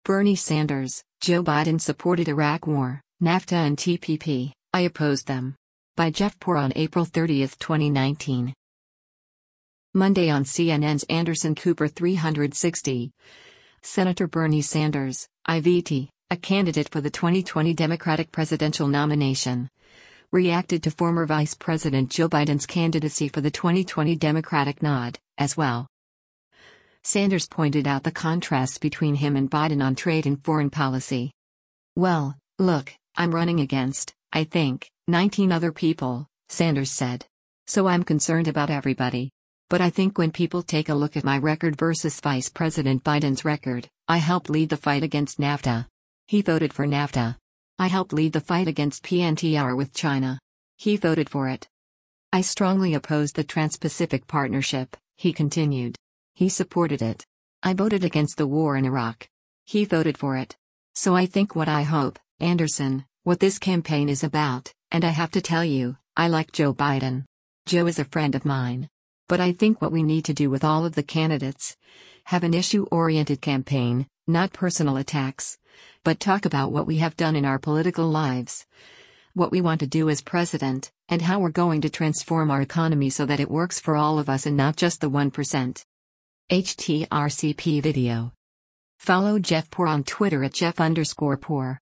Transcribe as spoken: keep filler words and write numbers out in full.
Bernie Sanders, Joe Biden supported Iraq War, NAFTA and T P P, I opposed them. By Jeff Poor on April thirtieth, twenty nineteen. Monday on C N N's Anderson Cooper three sixty. Senator Bernie Sanders, I V T, a candidate for the twenty twenty Democratic presidential nomination, reacted to former Vice President Joe Biden's candidacy for the twenty twenty Democratic nod, as well. Sanders pointed out the contrasts between him and Biden on trade and foreign policy. Well, look, I'm running against, I think, nineteen other people, Sanders said. So I'm concerned about everybody. But I think when people take a look at my record versus Vice President Biden's record, I helped lead the fight against NAFTA. He voted for NAFTA. I helped lead the fight against P N T R with China. He voted for it. I strongly opposed the Trans-Pacific Partnership, he continued. He supported it. I voted against the war in Iraq. He voted for it. So I think what I hope, Anderson, what this campaign is about, and I have to tell you, I like Joe Biden. Joe is a friend of mine. But I think what we need to do with all of the candidates, have an issue-oriented campaign, not personal attacks, but talk about what we have done in our political lives, what we want to do as president, and how we're going to transform our economy so that it works for all of us and not just the one percent. H T R C P video. Follow Jeff Poor on Twitter at Jeff underscore Poor.